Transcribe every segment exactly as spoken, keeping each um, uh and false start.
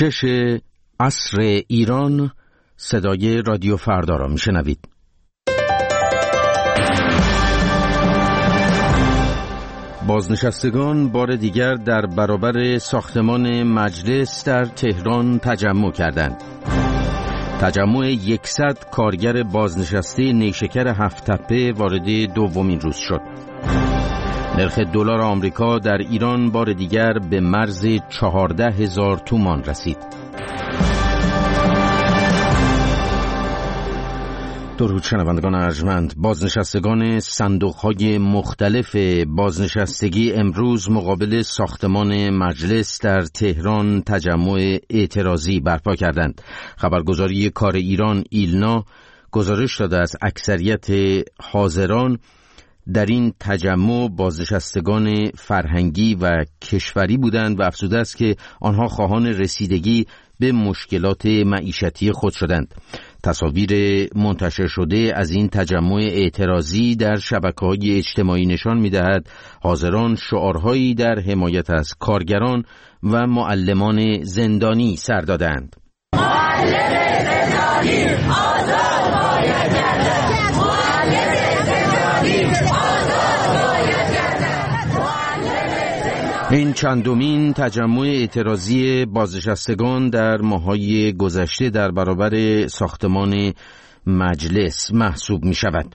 شش عصر ایران، صدای رادیو فردا را میشنوید. بازنشستگان بار دیگر در برابر ساختمان مجلس در تهران تجمع کردند. تجمع یکصد کارگر بازنشسته نیشکر هفت تپه وارد دومین روز شد. نرخ دلار آمریکا در ایران بار دیگر به مرز چهارده هزار تومان رسید. درود شنوندگان ارجمند. بازنشستگان صندوق‌های مختلف بازنشستگی امروز مقابل ساختمان مجلس در تهران تجمع اعتراضی برپا کردند. خبرگزاری کار ایران ایلنا گزارش داده از اکثریت حاضران در این تجمع بازنشستگان فرهنگی و کشوری بودند و افزوده است که آنها خواهان رسیدگی به مشکلات معیشتی خود شدند. تصاویر منتشر شده از این تجمع اعتراضی در شبکه‌های اجتماعی نشان می‌دهد حاضران شعارهایی در حمایت از کارگران و معلمان زندانی سر دادند. معلم زندانی آزاد باید گردد. معلم زندانی آزاد باید گردد. این چندمین تجمع اعتراضی بازنشستگان در ماه‌های گذشته در برابر ساختمان مجلس محسوب می شود.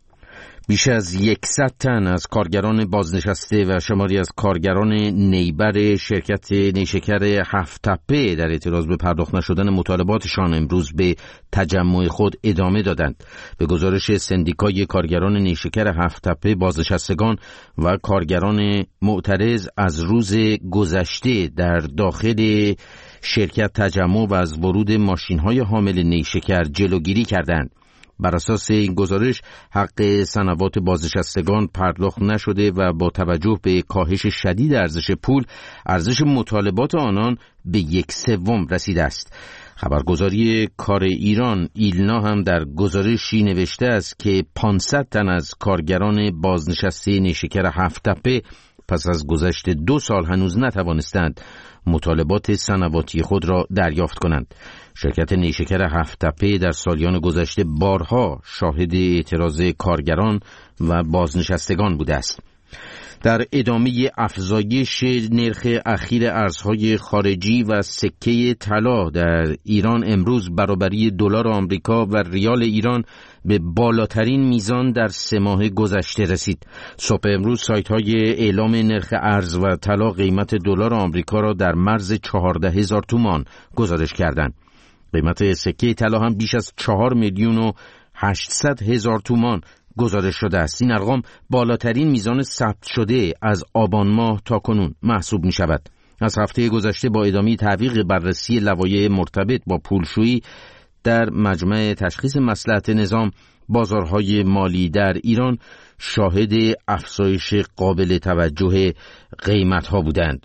بیش از یکصد تن از کارگران بازنشسته و شماری از کارگران نیبر شرکت نیشکر هفت تپه در اعتراض به پرداخت نشدن مطالباتشان امروز به تجمع خود ادامه دادند. به گزارش سندیکای کارگران نیشکر هفت تپه، بازنشستگان و کارگران معترض از روز گذشته در داخل شرکت تجمع و از ورود ماشین‌های حامل نیشکر جلوگیری کردند. بر اساس این گزارش حق صنوات بازنشستگان پرداخت نشده و با توجه به کاهش شدید ارزش پول، ارزش مطالبات آنان به یک سوم رسیده است. خبرگزاری کار ایران ایلنا هم در گزارشی نوشته است که پانصد تن از کارگران بازنشسته نیشکر هفت تپه پس از گذشت دو سال هنوز نتوانستند مطالبات صنواتی خود را دریافت کنند. شرکت نیشکر هفت تپه در سالیان گذشته بارها شاهد اعتراض کارگران و بازنشستگان بوده است. در ادامه افزایش نرخ اخیر ارزهای خارجی و سکه طلا در ایران، امروز برابری دلار آمریکا و ریال ایران به بالاترین میزان در سه ماه گذشته رسید. صبح امروز سایت‌های اعلام نرخ ارز و طلا قیمت دلار آمریکا را در مرز چهارده هزار تومان گزارش کردند. قیمت سکه طلا هم بیش از چهار میلیون و هشتصد هزار تومان گزارش شده است. این ارقام بالاترین میزان ثبت شده از آبان ماه تا کنون محسوب می شود. از هفته گذشته با ادامه تعویق بررسی لوایح مرتبط با پولشویی در مجمع تشخیص مصلحت نظام، بازارهای مالی در ایران شاهد افزایش قابل توجه قیمت‌ها بودند.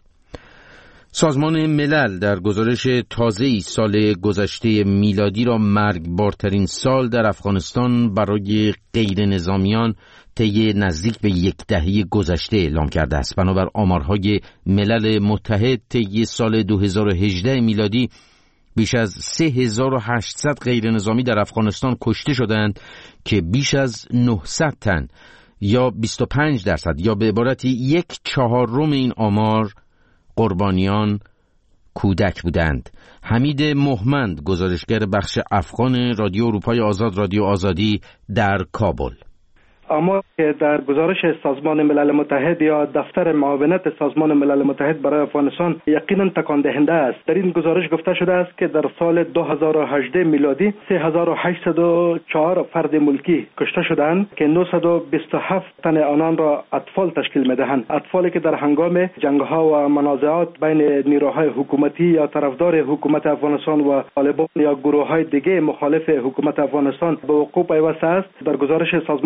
سازمان ملل در گزارش تازه‌ای سال گذشته میلادی را مرگبارترین سال در افغانستان برای غیر نظامیان طی نزدیک به یک دهه گذشته اعلام کرده است. بنابر آمارهای ملل متحد طی سال دو هزار و هجده میلادی بیش از سه هزار و هشتصد غیر نظامی در افغانستان کشته شدند که بیش از نهصد تن یا بیست و پنج درصد یا به عبارتی یک چهارم این آمار قربانیان کودک بودند. حمید مهمند، گزارشگر بخش افغان رادیو اروپای آزاد، رادیو آزادی در کابل. اما که در گزارش سازمان ملل متحد یا دفتر معاونت سازمان ملل متحد برای افغانستان یقینا تکان دهنده است. در این گزارش گفته شده است که در سال دو هزار و هجده میلادی سه هزار و هشتصد و چهار فرد ملکی کشته شدند که نهصد و بیست و هفت تن آنان را اطفال تشکیل می‌دهند. اطفالی که در هنگام جنگ‌ها و منازعات بین نیروهای حکومتی یا طرفدار حکومت افغانستان و طالبان یا گروه‌های دیگه مخالف حکومت افغانستان به وقوع پیوسته است. در گزارش سازمان ملل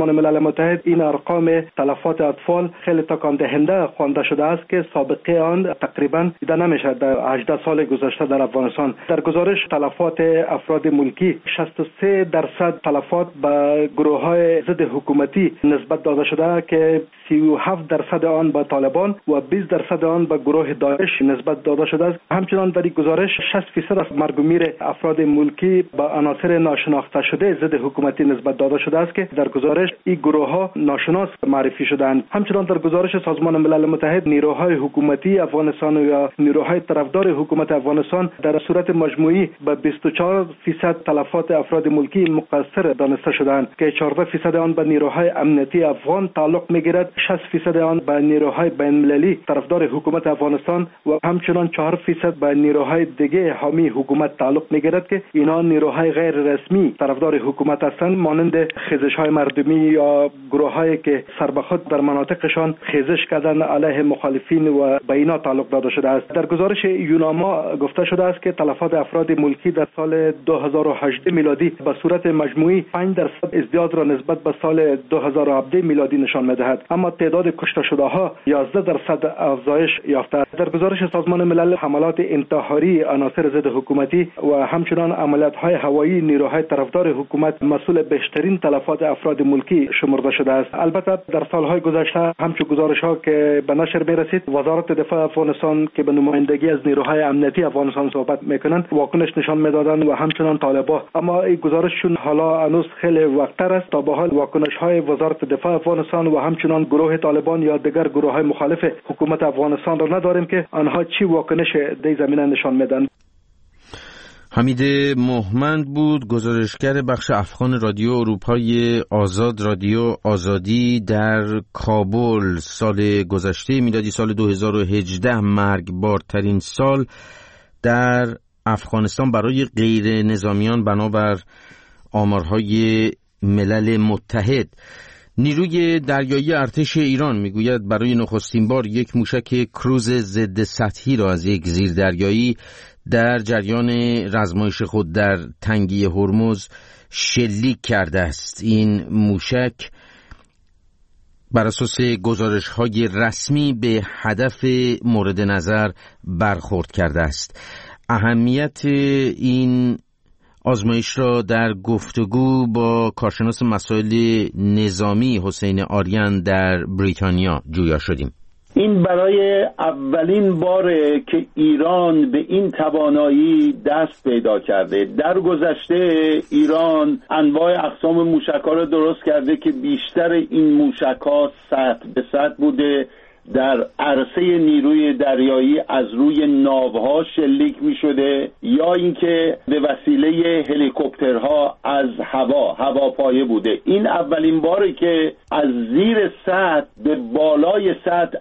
متحد این ارقام تلفات اطفال خیلی تکان دهنده خوانده شده است که سابقه آن تقریبا دیده نمیشه در هجده سال گذشته در افغانستان. در گزارش تلفات افراد ملکی شصت و سه درصد تلفات به گروه‌های ضد حکومتی نسبت داده شده که سی و هفت درصد آن به طالبان و بیست درصد آن به گروه داعش نسبت داده شده است. همچنان در این گزارش شصت فیصد از مرگ و میر افراد ملکی به عناصر ناشناخته شده ضد حکومتی نسبت داده شده است که در گزارش این گروه‌ها ناشناس معرفی شدند. همچنان در گزارش سازمان ملل متحد نیروهای حکومتی افغانستان یا نیروهای طرفدار حکومت افغانستان در صورت مجموعی به بیست و چهار فیصد تلفات افراد ملکی مقصر دانسته شدند که چهارده فیصد آن به نیروهای امنیتی افغان تعلق می‌گیرد، شصت فیصد آن به نیروهای بین‌المللی طرفدار حکومت افغانستان و همچنان چهار فیصد به نیروهای دیگه حامی حکومت تعلق می‌گیرد که اینا نیروهای غیر رسمی طرفدار حکومت هستند، مانند خیزش‌های مردمی یا گروه‌هایی که سربخود در مناطقشان خیزش کردن علیه مخالفین و به اینا تعلق داده شده است. در گزارش یوناما گفته شده است که تلفات افراد ملکی در سال دو هزار و هجده میلادی به صورت مجموعی پنج درصد ازدیاد را نسبت به سال دو هزار و هفده میلادی نشان می‌دهد، اما تعداد کشته شده‌ها یازده درصد افزایش یافته. در گزارش سازمان ملل حملات انتحاری عناصر ضد حکومتی و همچنان عملیات‌های هوایی نیروهای طرفدار حکومت مسئول بیشترین تلفات افراد ملکی شمرده شده است. البته در سال‌های گذشته همچون گزارش‌ها که به نشر می‌رسید، وزارت دفاع افغانستان که به نمایندگی از نیروهای امنیتی افغانستان صحبت می‌کنند واکنش نشان می‌دادند و همچنان طالبان، اما این گزارششون حالا هنوز خیلی وقت‌تر است تا به حال واکنش‌های وزارت دفاع افغانستان و همچنان گروه طالبان یا دیگر گروه‌های مخالف حکومت افغانستان را نداریم که آنها چی واکنش در زمینه نشان میدن. حمید مهمند بود، گزارشگر بخش افغان رادیو اروپای آزاد رادیو آزادی در کابل. سال گذشته میلادی سال دو هزار و هجده مرگبارترین سال در افغانستان برای غیر نظامیان بنابر آمارهای ملل متحد. نیروی دریایی ارتش ایران میگوید برای نخستین بار یک موشک کروز ضد سطحی را از یک زیردریایی در جریان رزمایش خود در تنگه هرمز شلیک کرده است. این موشک بر اساس گزارش‌های رسمی به هدف مورد نظر برخورد کرده است. اهمیت این آزمایش را در گفتگو با کارشناس مسائل نظامی حسین آریان در بریتانیا جویا شدیم. این برای اولین باره که ایران به این توانایی دست پیدا کرده. در گذشته ایران انواع اقسام موشک‌ها را درست کرده که بیشتر این موشک‌ها سطح به سطح بوده، در عرصه نیروی دریایی از روی ناوها شلیک می شده یا اینکه به وسیله هلیکوپترها از هوا هواپایه بوده. این اولین باره که از زیر سطح به بالای سطح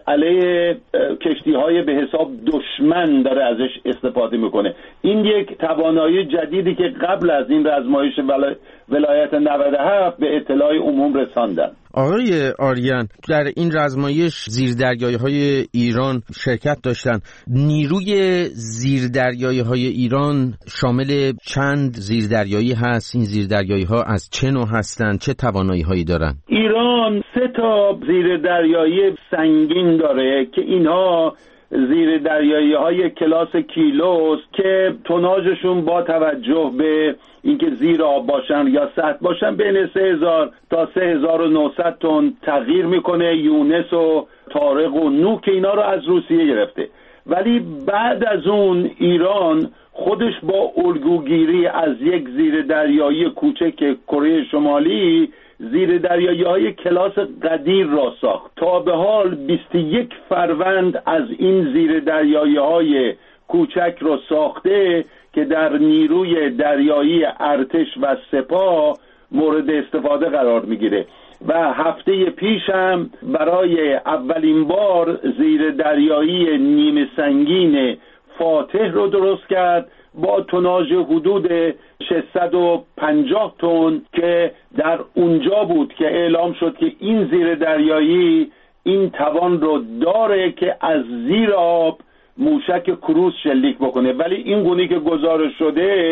علیه کشتی‌های به حساب دشمن داره ازش استفاده میکنه. این یک توانایی جدیدی که قبل از این آزمایش ولایت نود و هفت به اطلاع عموم رساندن. آقای آریان، در این آزمایش زیردریایی‌های ایران شرکت داشتند. نیروی زیردریایی‌های ایران شامل چند زیردریایی هست؟ این زیردریایی‌ها از چه نوع هستند؟ چه توانایی‌هایی دارند؟ ایران سه تا زیردریایی سنگین داره که اینها زیر دریایی های کلاس کیلوس که توناژشون با توجه به اینکه زیر آب باشن یا سطح باشن بین سه هزار تا سه هزار و نهصد تن تغییر میکنه. یونس و طارق و نوک اینا رو از روسیه گرفته، ولی بعد از اون ایران خودش با الگوگیری از یک زیر دریایی کوچک کره شمالی زیر دریایی های کلاس قدیر را ساخت. تا به حال بیست و یک فروند از این زیر دریایی های کوچک را ساخته که در نیروی دریایی ارتش و سپاه مورد استفاده قرار میگیره و هفته پیش هم برای اولین بار زیر دریایی نیمه سنگین فاتح رو درست کرد با توناژ حدود ششصد و پنجاه تن که در اونجا بود که اعلام شد که این زیر دریایی این توان رو داره که از زیر آب موشک کروز شلیک بکنه، ولی این گونه که گزارش شده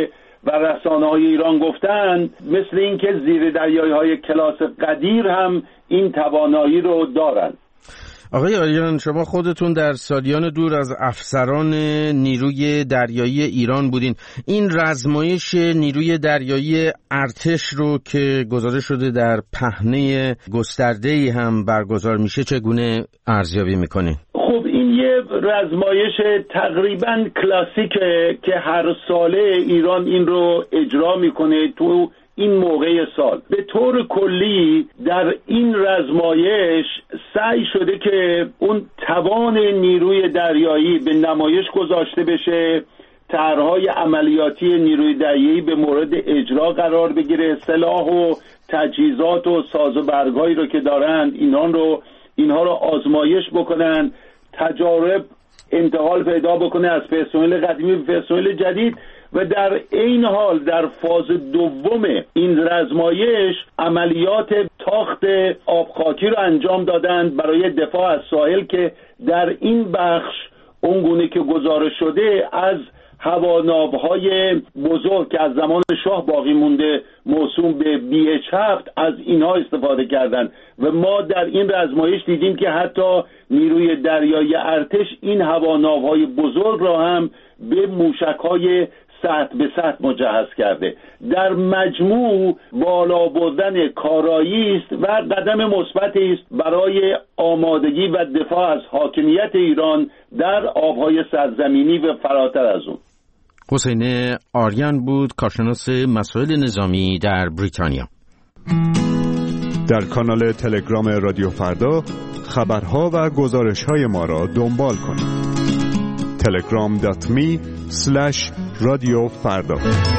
و رسانه‌های ایران گفتند، مثل اینکه زیر دریایی‌های کلاس قدیر هم این توانایی رو دارند. آقای آریان، شما خودتون در سالیان دور از افسران نیروی دریایی ایران بودین. این رزمایش نیروی دریایی ارتش رو که گزارش شده در پهنه گسترده‌ای هم برگزار میشه چگونه ارزیابی میکنین؟ خب این یه رزمایش تقریباً کلاسیکه که هر ساله ایران این رو اجرا میکنه تو این موقع سال. به طور کلی در این رزمایش سعی شده که اون توان نیروی دریایی به نمایش گذاشته بشه، طرح‌های عملیاتی نیروی دریایی به مورد اجرا قرار بگیره، سلاح و تجهیزات و ساز و برگایی رو که دارند اینها رو اینها رو آزمایش بکنن، تجارب انتقال پیدا بکنه از پرسنل قدیمی به پرسنل جدید و در این حال در فاز دوم این رزمایش عملیات تاخت آبخاکی رو انجام دادند برای دفاع از ساحل که در این بخش اونگونه که گزارش شده از هواناوهای بزرگ که از زمان شاه باقی مونده موسوم به بی اچ هفت از اینها استفاده کردند و ما در این رزمایش دیدیم که حتی نیروی دریایی ارتش این هواناوهای بزرگ را هم به موشک‌های سطح به سطح مجهز کرده. در مجموع بالا بردن کارایی است و قدم مثبتی است برای آمادگی و دفاع از حاکمیت ایران در آبهای سرزمینی و فراتر از اون. حسین آریان بود، کارشناس مسائل نظامی در بریتانیا. در کانال تلگرام رادیو فردا خبرها و گزارش‌های ما را دنبال کنید. تلگرام دات می سلش رادیو فردا.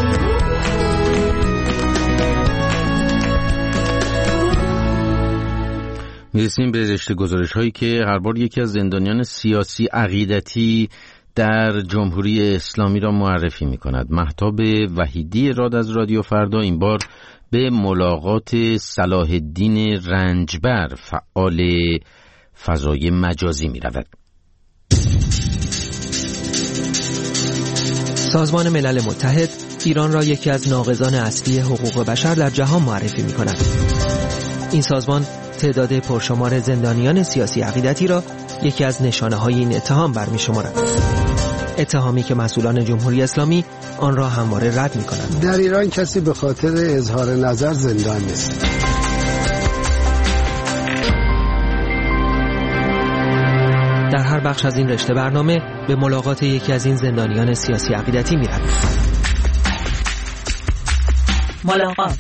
میرسیم به رشته گزارش هایی که هر بار یکی از زندانیان سیاسی عقیدتی در جمهوری اسلامی را معرفی می کند. مهتاب وحیدی راد از رادیو فردا این بار به ملاقات صلاح الدین رنجبر، فعال فضای مجازی می رود. سازمان ملل متحد ایران را یکی از ناقضان اصلی حقوق بشر در جهان معرفی می کند. این سازمان تعداد پرشمار زندانیان سیاسی عقیدتی را یکی از نشانه‌های این اتهام برمی شمارد. اتهامی که مسئولان جمهوری اسلامی آن را همواره رد می کنند. در ایران کسی به خاطر اظهار نظر زندان نیست. در هر بخش از این رشته برنامه به ملاقات یکی از این زندانیان سیاسی عقیدتی می رویم. ملاقات.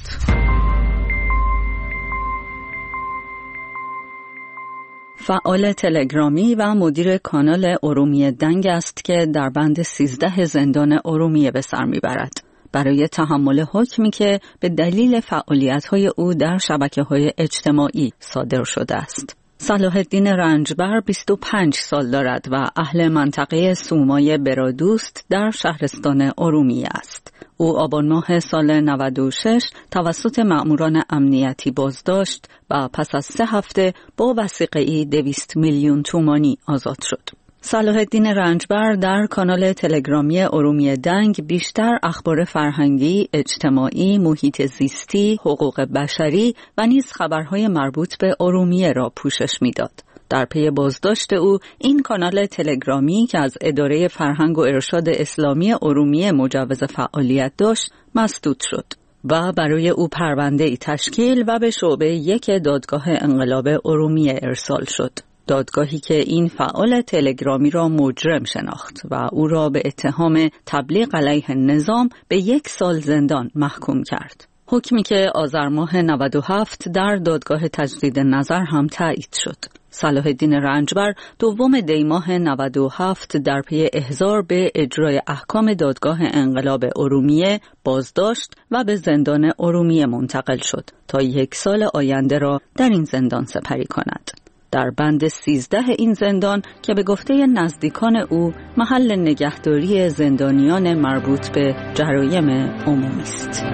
فعال تلگرامی و مدیر کانال ارومیه دنگ است که در بند سیزده زندان ارومیه به سر میبرد برای تحمل حکمی که به دلیل فعالیت‌های او در شبکه‌های اجتماعی صادر شده است. صلاح الدین رنجبر بیست و پنج سال دارد و اهل منطقه سومای برادوست در شهرستان ارومیه است. او آبان ماه سال نود و شش توسط مأموران امنیتی بازداشت و پس از سه هفته با وثیقه‌ای دویست میلیون تومانی آزاد شد. صلاح الدین رنجبر در کانال تلگرامی ارومیه دنگ بیشتر اخبار فرهنگی، اجتماعی، محیط زیستی، حقوق بشری و نیز خبرهای مربوط به ارومیه را پوشش می‌داد. در پی بازداشت او این کانال تلگرامی که از اداره فرهنگ و ارشاد اسلامی ارومیه مجوز فعالیت داشت مسدود شد و برای او پرونده‌ای تشکیل و به شعبه یک دادگاه انقلاب ارومیه ارسال شد. دادگاهی که این فعال تلگرامی را مجرم شناخت و او را به اتهام تبلیغ علیه نظام به یک سال زندان محکوم کرد. حکمی که آذر ماه نود و هفت در دادگاه تجدید نظر هم تایید شد. صلاح الدین رنجبر دوم دی ماه نود و هفت در پی احضار به اجرای احکام دادگاه انقلاب ارومیه بازداشت و به زندان ارومیه منتقل شد تا یک سال آینده را در این زندان سپری کند. در بند سیزده این زندان که به گفته نزدیکان او محل نگهداری زندانیان مربوط به جرایم عمومی است.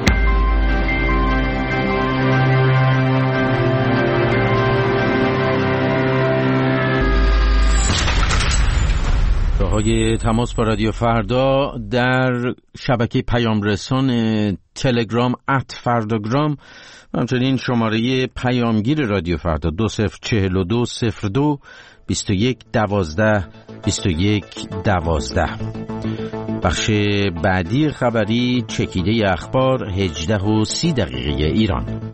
راه‌های تماس با رادیو فردا در شبکه پیام رسان تلگرام ات فرداگرام و همچنین شماره پیامگیر رادیو فردا دو صفر چهل و دو صفر دو بیست و یک دوازده بیست و یک دوازده. بخش بعدی خبری چکیده اخبار هجده و سی دقیقه ایران.